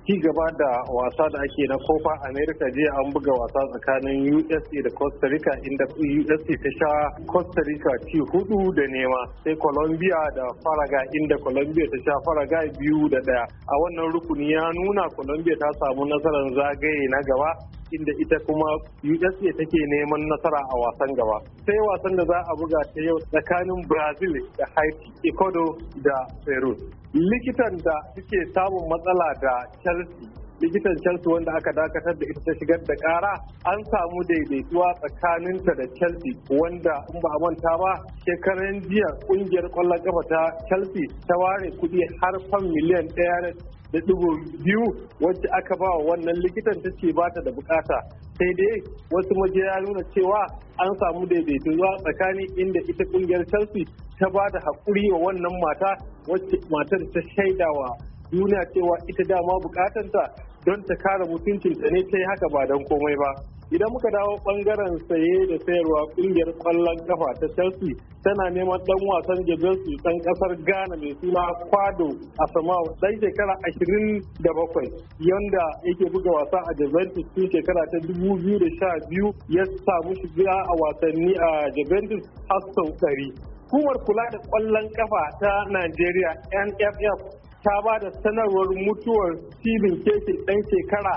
ci gaba da wasa da ake na Copa America, jiya an buga wasa tsakanin USA da Costa Rica inda USA ta sha Costa Rica ci 4-0, sai Colombia da Paraguay inda Colombia ta sha Paraguay 2-1. A wannan rukuni ya nuna Colombia ta samu nasarar zagaye na gaba, inda ita kuma USA take neman nasara a wasan gaba. Sai wasan da za a buga ta yau tsakanin Brazil da Haiti, Ecuador da Peru. Likitan da suke samun matsala da likitan Chelsea wanda aka dakatar da ita ta shigar da kara, an samu daidaituwa tsakaninta da Chelsea, wanda in ba a manta ba shekaran jiya kungiyar kwallon kafa ta Chelsea ta ware kudi har fan miliyan 1.2 wacce aka ba wa wannan likitan ta ce ba ta da bukata. Sai dai wasu majiya nuna cewa an samu daidaituwa tsakanin inda ita kungiyar Chelsea ta ba da haƙuri wa wannan mata, wacce matar ta shaidawa duniya cewa ita dama bukatanta don ta kare mutuncinta ne ta yi haka ba don komai ba. Idan muka dawo bangaren saye da sayarwa, kungiyar kwallon kafa ta Chelsea tana neman dan wasan Juventus dan kasar Ghana mai suna Kwado Asmau, dan shekara 27, yanda yake buga wasa a Juventus tun shekara ta 2012, ya samu shiga a wasanni a Juventus har sau 100. Hukumar kula da kwallon kafa ta Najeriya NFF ta ba da sanarwar mutuwar Stephen Keshi ɗan shekara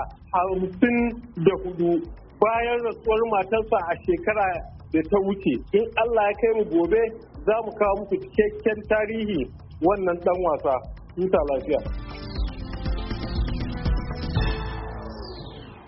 54 bayan rasuwar matarsa a shekara da ta wuce. In Allah ya kai mu gobe za mu kawo muku cikakken tarihi wannan ɗan wasa. Huta lafiya.